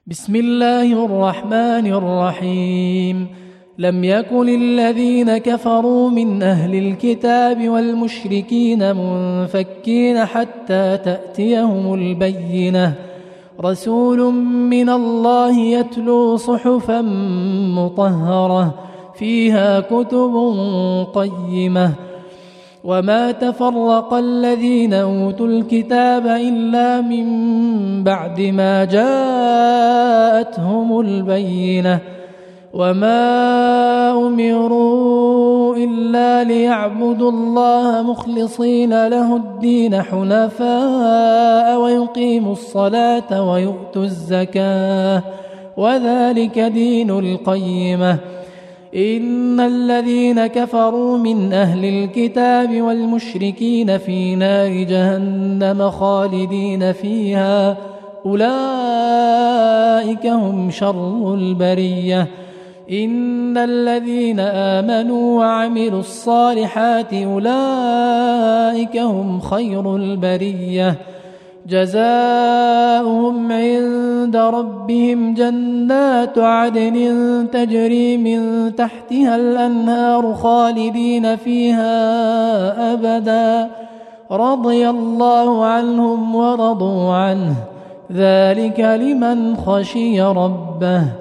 بسم الله الرحمن الرحيم. لم يكن الذين كفروا من أهل الكتاب والمشركين منفكين حتى تأتيهم البينة، رسول من الله يتلو صحفا مطهرة فيها كتب قيمة. وما تفرق الذين أوتوا الكتاب إلا من بعد ما جاءتهم البينة، وما أمروا إلا ليعبدوا الله مخلصين له الدين حنفاء ويقيموا الصلاة ويؤتوا الزكاة وذلك دين القيمة. إن الذين كفروا من أهل الكتاب والمشركين في نار جهنم خالدين فيها أولئك هم شر البرية. إن الذين آمنوا وعملوا الصالحات أولئك هم خير البرية. جزاؤهم عند ربهم جنات عدن تجري من تحتها الأنهار خالدين فيها أبدا، رضي الله عنهم ورضوا عنه، ذلك لمن خشي ربه.